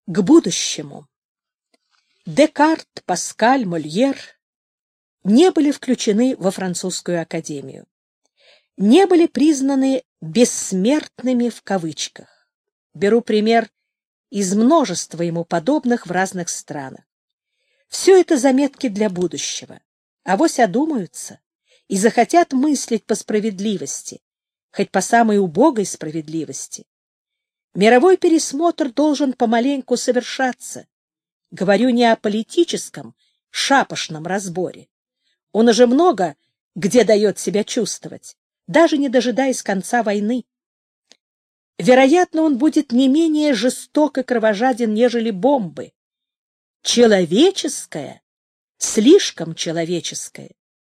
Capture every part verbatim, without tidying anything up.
К будущему. Декарт, Паскаль, Мольер не были включены во французскую академию, не были признаны «бессмертными» в кавычках. Беру пример из множества ему подобных в разных странах. Все это заметки для будущего. Авось одумаются и захотят мыслить по справедливости, хоть по самой убогой справедливости. Мировой пересмотр должен помаленьку совершаться. Говорю не о политическом, шапошном разборе. Он уже много где дает себя чувствовать, даже не дожидаясь конца войны. Вероятно, он будет не менее жесток и кровожаден, нежели бомбы. Человеческое, слишком человеческое.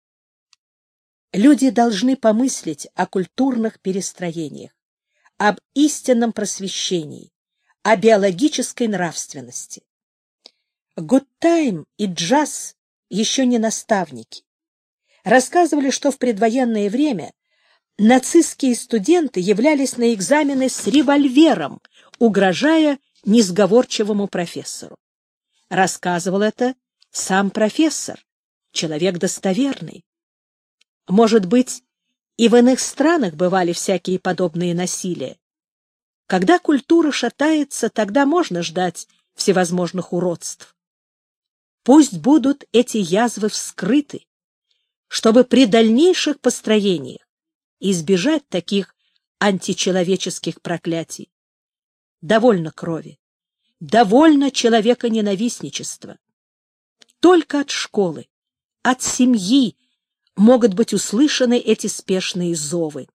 Люди должны помыслить о культурных перестроениях, об истинном просвещении, о биологической нравственности. Гудтайм и джаз еще не наставники. Рассказывали, что в предвоенное время нацистские студенты являлись на экзамены с револьвером, угрожая несговорчивому профессору. Рассказывал это сам профессор, человек достоверный. Может быть, и в иных странах бывали всякие подобные насилия. Когда культура шатается, тогда можно ждать всевозможных уродств. Пусть будут эти язвы вскрыты, чтобы при дальнейших построениях избежать таких античеловеческих проклятий. Довольно крови, довольно человеконенавистничества. Только от школы, от семьи могут быть услышаны эти спешные зовы.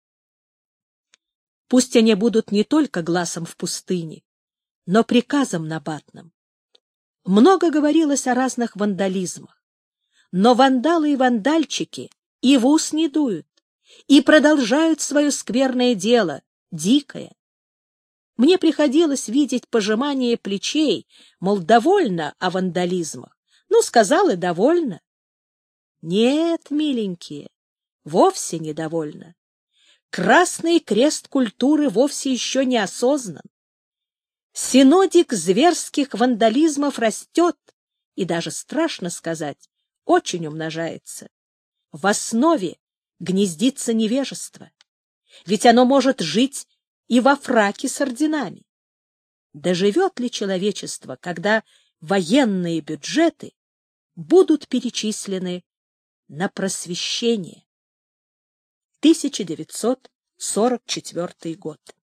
Пусть они будут не только гласом в пустыне, но приказом набатным. Много говорилось о разных вандализмах, но вандалы и вандальчики и в ус не дуют, и продолжают свое скверное дело, дикое. Мне приходилось видеть пожимание плечей, мол, довольно о вандализмах. Ну, сказал и довольно. Нет, миленькие, вовсе недовольно. Красный крест культуры вовсе еще не осознан. Синодик зверских вандализмов растет, и даже, страшно сказать, очень умножается. В основе гнездится невежество, ведь оно может жить и во фраке с орденами. Доживет ли человечество, когда военные бюджеты будут перечислены на просвещение? тысяча девятьсот сорок четвёртый год.